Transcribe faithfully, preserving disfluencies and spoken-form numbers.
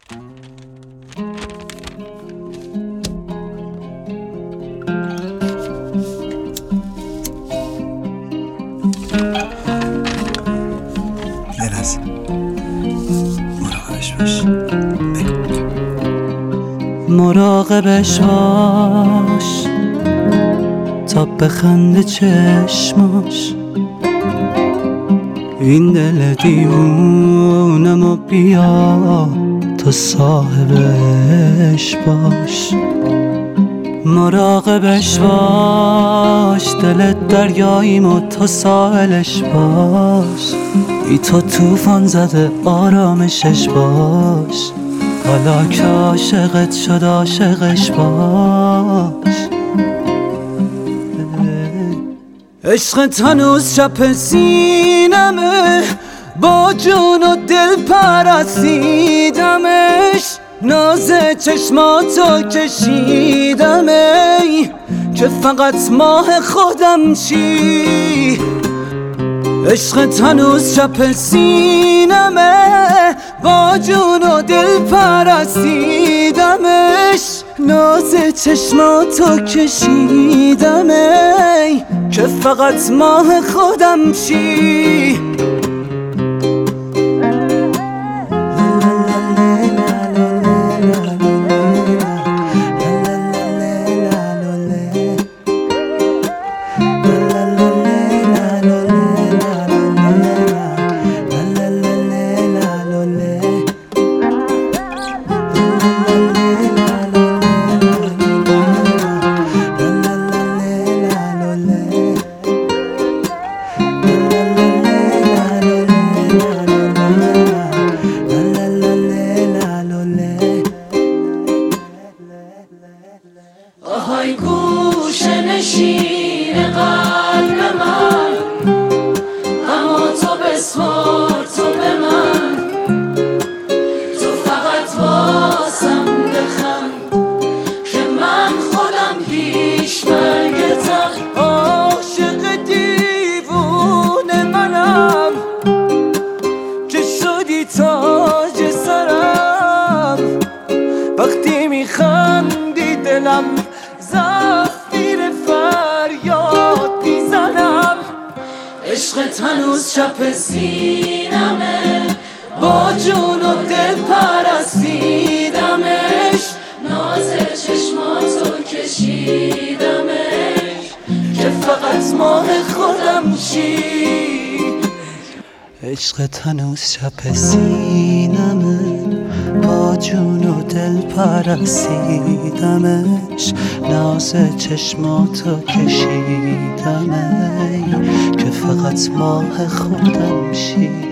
نرز مراقبش باش. مراقبش باش تا بخنده چشماش، این دل دیوونمو بیا تا صاحبش باش. مراقبش باش دلت دریاییمو تا ساحلش باش، ای تو توفان زده آرامشش باش، حالا که عاشقت شد عاشقش باش. عشقت هنوز چپ سینمه، با جون و دل پرستیدمش، ناز چشماتو کشیدم ای که فقط ماه خودم چی. عشقت هنوز چپ سینمه، با جون و دل پرستیدمش، ناز چشماتو کشیدم ای که فقط ماه خودم چی. آهای گوشه نشین قلب من، اما تو بسپار تو به من، تو فقط واسم بخند که من خودم پیش مرگتم. عاشق دیوونه منم که شدی تاج سرم، وقتی میخندی دلم زفیر فریاد میزنم. عشقت هنوز چپ سینمه، با جون و دل پرستیدمش، ناز چشماتو کشیدمش که فقط ماه خودم چی. عشقت هنوز چپ سینمه، با جون و دل پرستیدمش، ناز چشماتو کشیدم ای که فقط ماه خودم شی.